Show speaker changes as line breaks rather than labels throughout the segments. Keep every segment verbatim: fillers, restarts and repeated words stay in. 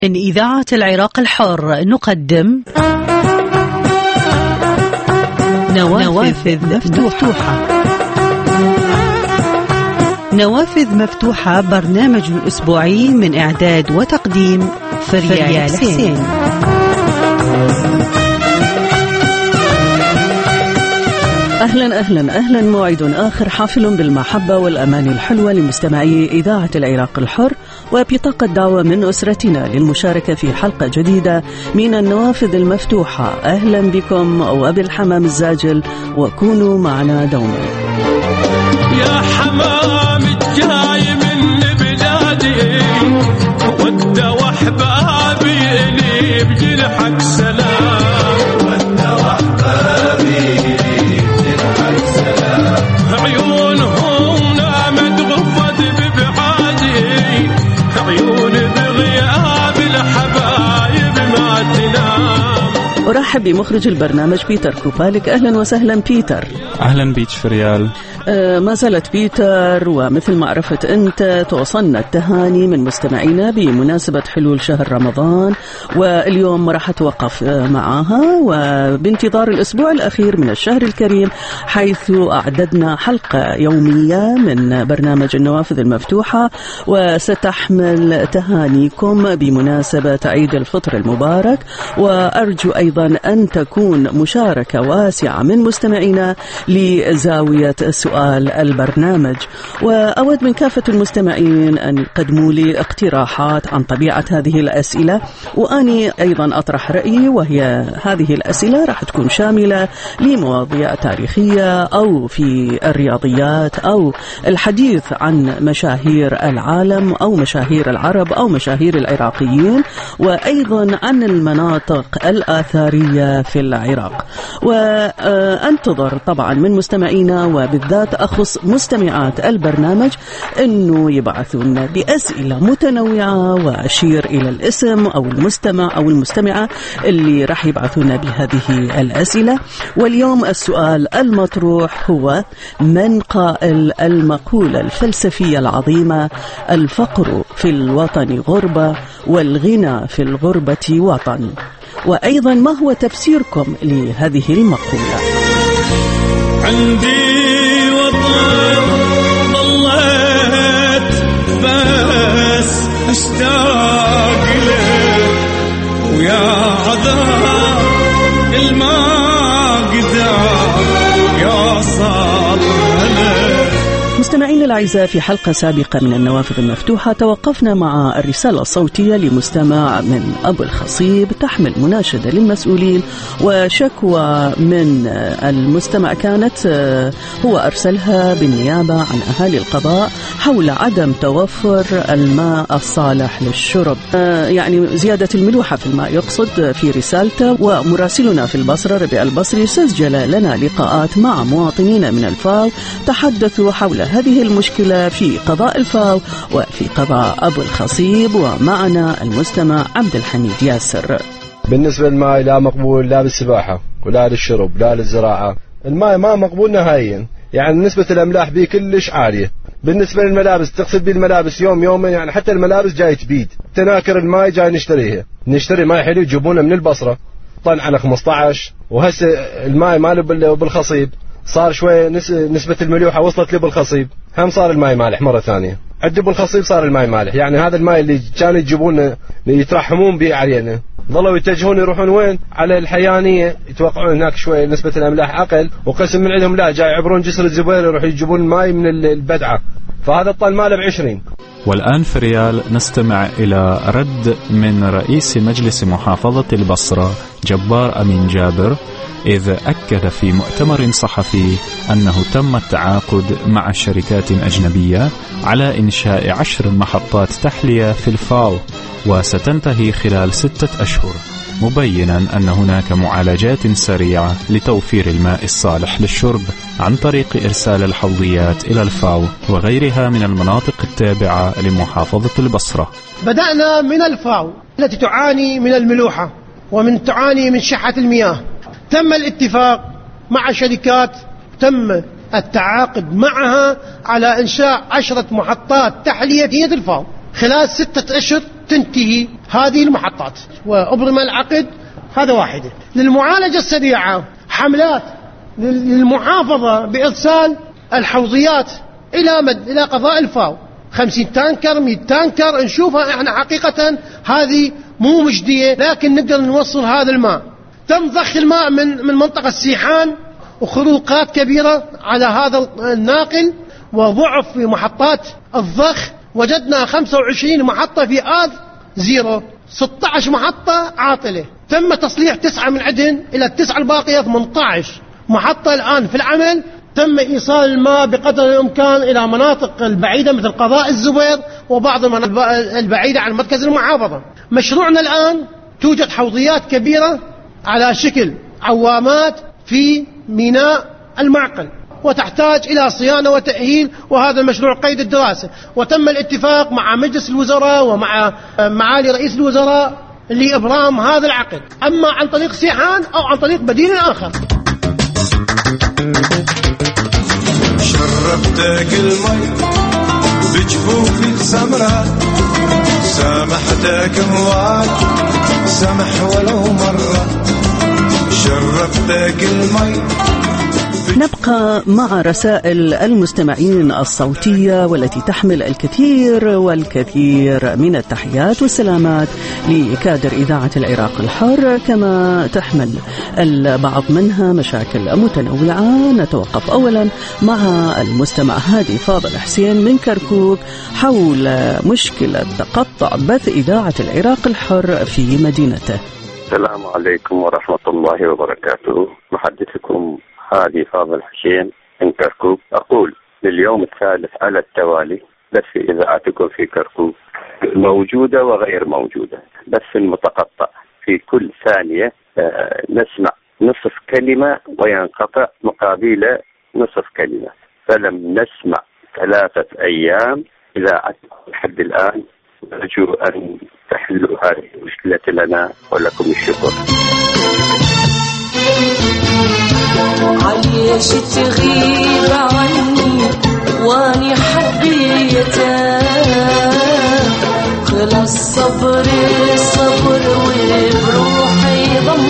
من إذاعة العراق الحر نقدم نوافذ مفتوحة. نوافذ مفتوحة برنامج أسبوعي من إعداد وتقديم فريال حسين. أهلا أهلا أهلا موعد آخر حافل بالمحبة والأمان الحلوة لمستمعي إذاعة العراق الحر، وبطاقة دعوة من أسرتنا للمشاركة في حلقة جديدة من النوافذ المفتوحة. أهلا بكم وبالحمام الزاجل، وكونوا معنا دوما.
يا حمام الجاي من بلادي ود وحبابي لي بجنحك سلام، ود وحبابي لي بجنحك سلام، عيونهم نامت غفت ببعادي، عيون بغياب الحبايب ما تنام.
أرحب بمخرج البرنامج بيتر كوبالك. أهلا وسهلا بيتر.
أهلا بيك فريال.
آه ما زالت بيتر، ومثل ما عرفت أنت توصلنا التهاني من مستمعينا بمناسبة حلول شهر رمضان، واليوم راح أتوقف آه معها وبانتظار الأسبوع الأخير من الشهر الكريم، حيث أعددنا حلقة يومية من برنامج النوافذ المفتوحة، وستحمل تهانيكم بمناسبة عيد الفطر المبارك. وأرجو أيضا أن تكون مشاركة واسعة من مستمعينا لزاوية سؤال البرنامج. وأود من كافة المستمعين أن يقدموا لي اقتراحات عن طبيعة هذه الأسئلة، وأني أيضا أطرح رأيي، وهي هذه الأسئلة راح تكون شاملة لمواضيع تاريخية أو في الرياضيات أو الحديث عن مشاهير العالم أو مشاهير العرب أو مشاهير العراقيين، وأيضا عن المناطق الآثارية في العراق. وأنتظر طبعا من مستمعينا وبالذات أخص مستمعات البرنامج أنه يبعثون بأسئلة متنوعة، وأشير إلى الاسم أو المستمع أو المستمعة اللي راح يبعثون بهذه الأسئلة. واليوم السؤال المطروح هو: من قائل المقولة الفلسفية العظيمة الفقر في الوطن غربة والغنى في الغربة وطن؟ وأيضا ما هو تفسيركم لهذه المقولة؟
عندي وطن ضليت بس اشتاق له، ويا عذاب الما قدر يا صالح له.
مستمعين الأعزاء، في حلقة سابقة من النوافذ المفتوحة توقفنا مع الرسالة الصوتية لمستمع من أبو الخصيب تحمل مناشدة للمسؤولين وشكوى من المستمع كانت هو أرسلها بالنيابة عن أهالي القضاء حول عدم توفر الماء الصالح للشرب، يعني زيادة الملوحة في الماء يقصد في رسالته. ومراسلنا في البصرة ربيع البصري سجل لنا لقاءات مع مواطنين من الفاو تحدثوا حول هذه المشكلة في قضاء الفاو وفي قضاء أبو الخصيب. ومعنا المستمع عبد الحميد ياسر.
بالنسبة للماء لا مقبول، لا بالسباحة ولا للشرب لا للزراعة. الماء ما مقبول نهائيا، يعني نسبة الأملاح به كلش عالية. بالنسبة للملابس تغسل به الملابس يوم يومين، يعني حتى الملابس جاي تبيد. تناكر الماء جاي نشتريها، نشتري ماء حلو يجيبونه من البصرة طن على خمسة عشر. وهسه الماء ماله بالخصيب صار شوية نسبة الملوحة وصلت لي بالخصيب، هم صار الماء مالح مرة ثانية. عندي بالخصيب صار الماء مالح، يعني هذا الماء اللي كانوا يجيبون يترحمون به علينا ظلوا يتجهون يروحون وين؟ على الحيانية، يتوقعون هناك شوية نسبة الأملاح أقل، وقسم من عندهم لا جاي يعبرون جسر الزبير يروحوا يجيبون الماء من البدعة، فهذا الطن ماله بعشرين.
والآن في ريال نستمع إلى رد من رئيس مجلس محافظة البصرة جبار أمين جابر، إذ أكد في مؤتمر صحفي أنه تم التعاقد مع شركات أجنبية على إنشاء عشر محطات تحلية في الفاو، وستنتهي خلال ستة أشهر، مبينا أن هناك معالجات سريعة لتوفير الماء الصالح للشرب عن طريق إرسال الحوضيات إلى الفاو وغيرها من المناطق التابعة لمحافظة البصرة.
بدأنا من الفاو التي تعاني من الملوحة ومن تعاني من شحة المياه. تم الاتفاق مع شركات، تم التعاقد معها على إنشاء عشرة محطات تحلية الفاو. خلال ستة أشهر تنتهي هذه المحطات وأبرم العقد. هذا واحدة. للمعالجة السريعة حملات للمحافظة بإرسال الحوضيات إلى مد إلى قضاء الفاو، خمسين تانكر مئة تانكر نشوفها احنا حقيقة هذه مو مجدية، لكن نقدر نوصل هذا الماء. تم ضخ الماء من من منطقة سيحان وخروقات كبيرة على هذا الناقل وضعف في محطات الضخ. وجدنا خمسة وعشرين محطة في آذ زيرو، ستة عشر محطة عاطلة. تم تصليح تسعة من عدن إلى التسعة الباقية ثمانية عشر محطة الآن في العمل. تم إيصال الماء بقدر الإمكان إلى مناطق البعيدة مثل قضاء الزبير وبعض المناطق البعيدة عن مركز المحافظة. مشروعنا الآن توجد حوضيات كبيرة على شكل عوامات في ميناء المعقل وتحتاج إلى صيانة وتأهيل، وهذا المشروع قيد الدراسة. وتم الاتفاق مع مجلس الوزراء ومع معالي رئيس الوزراء لإبرام هذا العقد، أما عن طريق سيحان أو عن طريق بديل آخر.
شربتك المي بجفوفي سمرة، سامحتك هواي سمح ولو مرة. شربتك المي.
نبقى مع رسائل المستمعين الصوتية والتي تحمل الكثير والكثير من التحيات والسلامات لكادر إذاعة العراق الحر، كما تحمل البعض منها مشاكل متنوعة. نتوقف أولا مع المستمع هادي فاضل حسين من كركوك حول مشكلة تقطع بث إذاعة العراق الحر في مدينته.
السلام عليكم ورحمة الله وبركاته. محدثكم هادي فاضل حسين من كركوك. أقول لليوم الثالث على التوالي بث إذاعتكم في كركوك موجودة وغير موجودة. بث المتقطع في كل ثانية نسمع نصف كلمة وينقطع مقابل نصف كلمة، فلم نسمع ثلاثة أيام إذاعتكم لحد الآن. أرجو أن تحلوا هذه المشكلة لنا ولكم الشكر.
عايش تغيب عني واني حبيتك، خلص صبر صبر وبروحي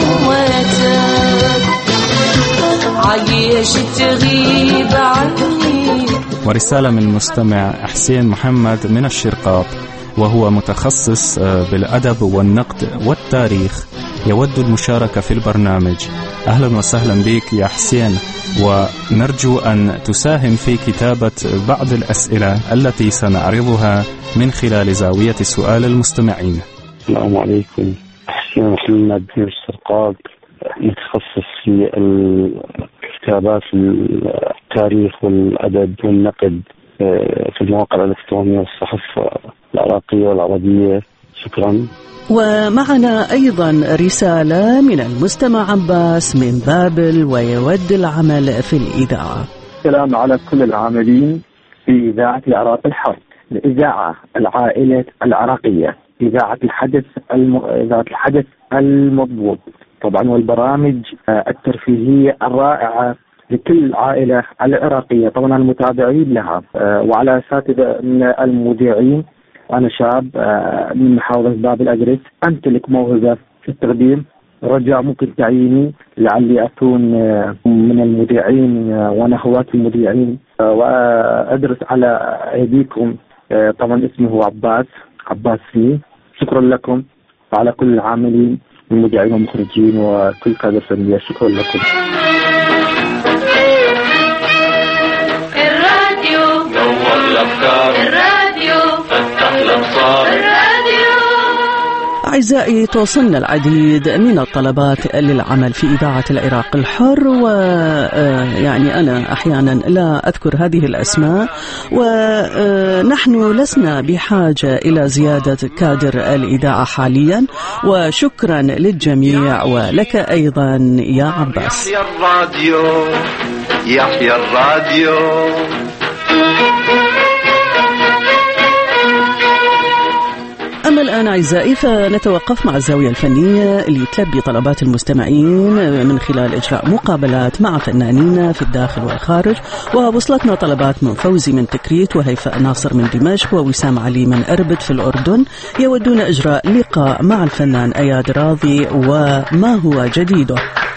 ضمتك. عايش تغيب عني.
ورسالة من مستمع حسين محمد من الشرقاط، وهو متخصص بالأدب والنقد والتاريخ، يود المشاركة في البرنامج. أهلا وسهلا بك يا حسين، ونرجو أن تساهم في كتابة بعض الأسئلة التي سنعرضها من خلال زاوية سؤال المستمعين.
السلام عليكم. حسين محمد من الشرقاط، متخصص في الكتابات التاريخ والأدب والنقد في المواقع الإلكترونية والصحف العراقية والعربية. شكرا.
ومعنا أيضا رسالة من المستمع عباس من بابل ويود العمل في الإذاعة.
السلام على كل العاملين في إذاعة العراق الحر، الإذاعة العائلة العراقية، إذاعة الحدث الم... إذاعة الحدث المضبوط طبعا، والبرامج الترفيهية الرائعة لكل عائلة العراقية، طبعا المتابعين لها وعلى أساتذة من المذيعين. أنا شاب من محافظة باب الأجرس، أمتلك موهبة في التقديم، رجاء ممكن تعييني لعلي أكون من المذيعين وأنا هواة المذيعين وأدرس على أيديكم. طبعا اسمي هو عباس عباس فيه. شكرا لكم وعلى كل العاملين المذيعين والمخرجين وكل قادة الفنية. شكرا لكم.
الراديو نور الأفكار، الراديو فتح الأبصار، الراديو.
أعزائي، توصلنا العديد من الطلبات للعمل في إذاعة العراق الحر، ويعني أنا أحيانا لا أذكر هذه الأسماء، ونحن لسنا بحاجة إلى زيادة كادر الإذاعة حاليا. وشكرا للجميع ولك أيضا يا عباس.
يحيى الراديو، يحيى الراديو.
أما أما الآن أعزائي فنتوقف مع الزاوية الفنية اللي تلبي طلبات المستمعين من خلال إجراء مقابلات مع فنانين في الداخل والخارج. ووصلتنا طلبات من فوزي من تكريت وهيفاء ناصر من دمشق ووسام علي من أربد في الأردن، يودون إجراء لقاء مع الفنان أياد راضي وما هو جديده.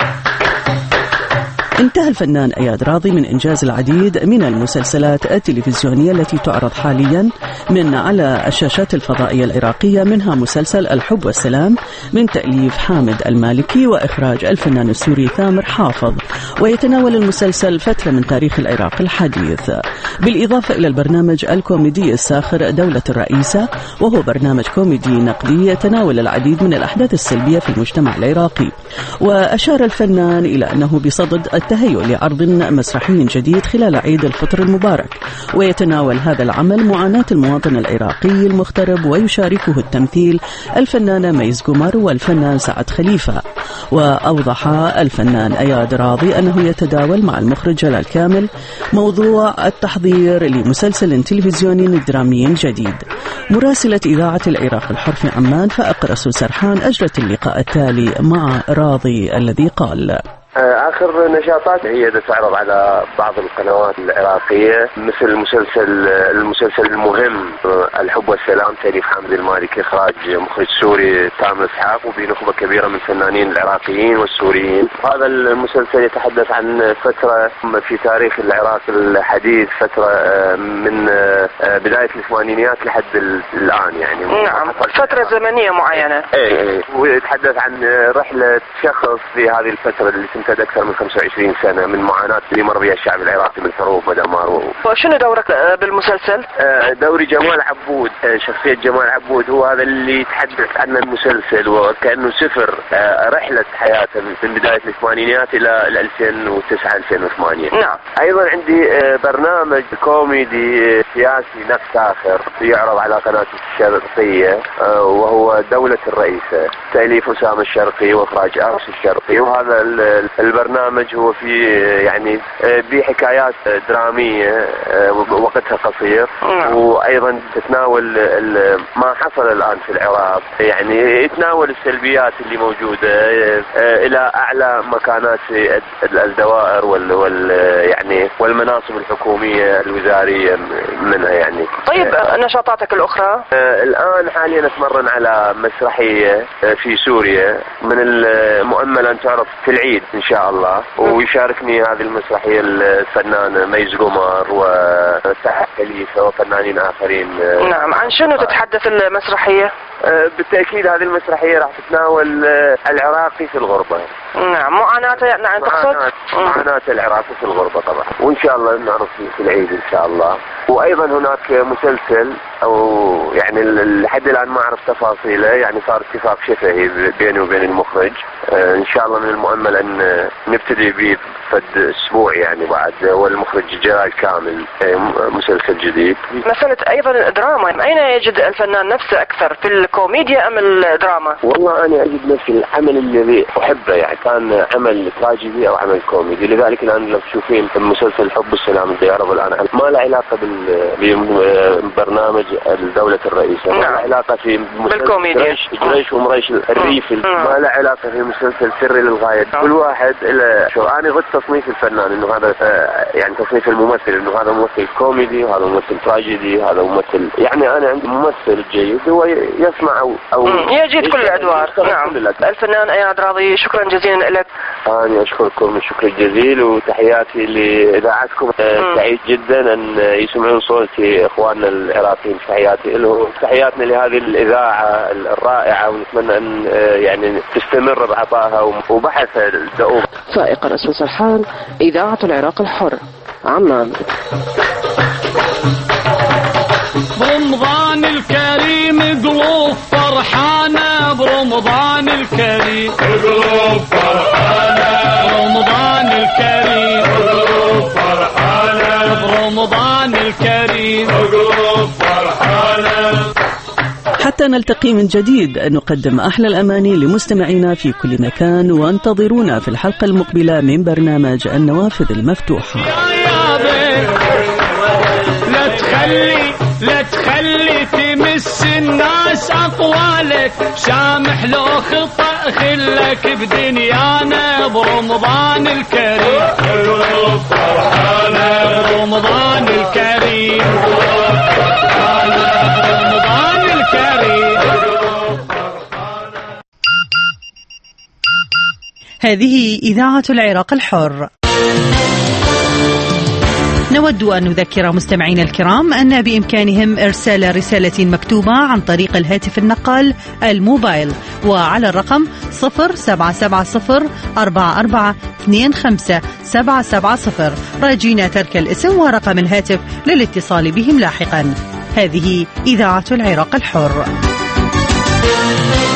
انتهى الفنان أياد راضي من إنجاز العديد من المسلسلات التلفزيونية التي تعرض حاليا من على الشاشات الفضائية العراقية، منها مسلسل الحب والسلام من تأليف حامد المالكي وإخراج الفنان السوري ثامر حافظ، ويتناول المسلسل فترة من تاريخ العراق الحديث، بالإضافة إلى البرنامج الكوميدي الساخر دولة الرئيسة، وهو برنامج كوميدي نقدي يتناول العديد من الأحداث السلبية في المجتمع العراقي. وأشار الفنان إلى أنه بصدد التهيؤ لعرض مسرحي جديد خلال عيد الفطر المبارك، ويتناول هذا العمل معاناة المواطن العراقي المغترب، ويشاركه التمثيل الفنانة ميز قمر والفنان سعد خليفة. وأوضح الفنان أياد راضي أنه يتداول مع المخرج جلال كامل موضوع التحضير لمسلسل تلفزيوني درامي جديد. مراسلة إذاعة العراق الحر في عمان فائق رسول سرحان أجرت اللقاء التالي مع راضي الذي قال:
آخر نشاطات هي تعرض على بعض القنوات العراقية، مثل مسلسل المسلسل المهم الحب والسلام تأليف حامد المالكي إخراج مخرج سوري تامر إسحاق وبنخبة كبيرة من الفنانين العراقيين والسوريين. هذا المسلسل يتحدث عن فترة في تاريخ العراق الحديث، فترة من بداية الثمانينيات لحد الآن يعني.
نعم، فترة زمنية معينة.
ايه، ويتحدث عن رحلة شخص في هذه الفترة اللي تمتد أكثر من خمسة وعشرين سنة من معاناة اللي مر بها الشعب العراقي من حروب ودمار.
وشنو دورك بالمسلسل؟
دوري جمال عبود، شخصية جمال عبود هو هذا اللي يتحدث عن المسلسل وكأنه سفر رحلة حياته من بداية الثمانينيات إلى ألفين وتسعة ألفين وثمانية.
نعم.
أيضا عندي برنامج كوميدي سياسي نفس آخر يعرض على قناة الشرقية وهو دولة الرئيسة، تأليف أسامة الشرقي وإخراج أرس الشرقي. وهذا البرنامج هو في يعني بحكايات درامية وقتها قصير، وأيضا تتناول ما حصل الآن في العراق، يعني يتناول السلبيات اللي موجودة إلى أعلى مكانات الدوائر وال, وال يعني والمناصب الحكومية الوزارية منها يعني.
طيب نشاطاتك الأخرى؟
الآن حاليا أتمرن على مسرحية في سوريا من المؤمل أن تعرض في العيد إن شاء الله، ويشاركني هذه المسرحية الفنان ميز قمر وسعد خليفة وفنانين آخرين.
نعم. عن شنو تتحدث المسرحية؟
بالتأكيد هذه المسرحية راح تتناول العراقي في الغربة.
نعم، معاناته يعني تقصد؟
معاناة العراقي في الغربة طبعا، وإن شاء الله نعرف في العيد إن شاء الله. وأيضا هناك مسلسل أو يعني لحد الآن ما أعرف تفاصيله، يعني صار اتفاق شفهي بيني وبين المخرج، إن شاء الله من المؤمل أن نبتدي به فد أسبوع يعني بعد، والمخرج جلال كامل مسلسل جديد.
مسألة أيضا دراما، أين يجد الفنان نفسه أكثر، في الكوميديا أم الدراما؟
والله أنا أجد نفسي العمل الذي أحبه، يعني كان عمل تراجيدي أو عمل كوميدي. لذلك الآن لو تشوفين مسلسل الحب والسلام اللي يعرض الآن ما له علاقة ببرنامج دولة الرئيسة، ما له علاقة في
بالكوميديا
جريش, جريش ومريش الريف، ما له علاقة في مسلسل سري للغاية. كل واحد إلى شو. أنا ضد تصنيف الفنان إنه هذا يعني تصنيف الممثل إنه هذا ممثل كوميدي وهذا ممثل تراجيدي هذا ممثل، يعني أنا عندي ممثل جيد هو يسمع أو, أو
يجيد كل الأدوار. نعم. الفنان أياد راضي، شكرا جزيلا لك.
أنا أشكركم الشكر الجزيل وتحياتي لإذاعتكم. سعيد جدا أن يسمعون صوتي إخواننا العراقيين، تحياتي لهم، تحياتنا لهذه الإذاعة الرائعة، ونتمنى أن يعني تستمر بعطائها وبحثها الدؤوب.
فائق رسول سرحان، إذاعة العراق الحر، عمان.
برمضان الكريم قلوب فرحانة، برمضان الكريم قلوب فرحانة، برمضان الكريم قلوب فرحانة، برمضان الكريم قلوب فرحانة.
حتى نلتقي من جديد نقدم أحلى الأماني لمستمعينا في كل مكان، وانتظرونا في الحلقة المقبلة من برنامج النوافذ المفتوحة.
لا تخلي لا تخلي تمس الناس أطول والك شامح لو خطأ خلك بدنيانا برمضان الكريم برمضان الكريم برمضان الكريم.
هذه إذاعة العراق الحر. نود أن نذكر مستمعينا الكرام أن بإمكانهم إرسال رسالة مكتوبة عن طريق الهاتف النقال الموبايل وعلى الرقم صفر سبعة سبعة صفر أربعة أربعة اثنين خمسة سبعة سبعة صفر، راجين ترك الاسم ورقم الهاتف للاتصال بهم لاحقا. هذه إذاعة العراق الحر.